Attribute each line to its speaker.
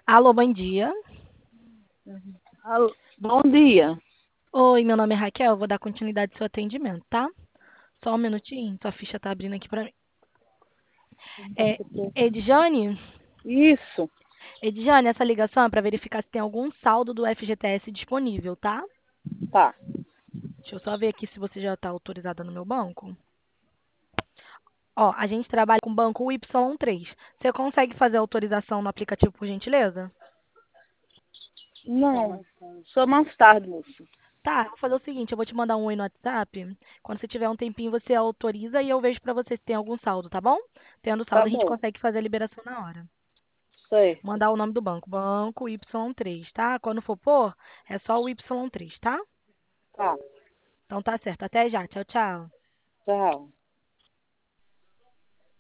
Speaker 1: Alô, bom dia.
Speaker 2: Bom dia.
Speaker 1: Oi, meu nome é Raquel, eu vou dar continuidade ao seu atendimento, tá? Só um minutinho, sua ficha tá abrindo aqui pra mim. É, Edjane?
Speaker 2: Isso,
Speaker 1: Edjane, essa ligação é para verificar se tem algum saldo do FGTS disponível, tá?
Speaker 2: tá.
Speaker 1: Deixa eu só ver aqui se você já está autorizada no meu banco. Ó, a gente trabalha com o banco Y3. Você consegue fazer a autorização no aplicativo, por gentileza?
Speaker 2: Não, só mais tarde, moço.
Speaker 1: Tá, eu vou fazer o seguinte, eu vou te mandar um oi no WhatsApp. Quando você tiver um tempinho, você autoriza e eu vejo pra você se tem algum saldo, tá bom? Tendo
Speaker 2: Tá
Speaker 1: saldo, a gente
Speaker 2: bom,
Speaker 1: consegue fazer a liberação na hora.
Speaker 2: certo.
Speaker 1: Mandar o nome do banco, banco Y3, tá? Quando for pôr, é só o Y3, tá?
Speaker 2: Tá,
Speaker 1: Então tá certo. Até já. Tchau, tchau.
Speaker 2: tchau.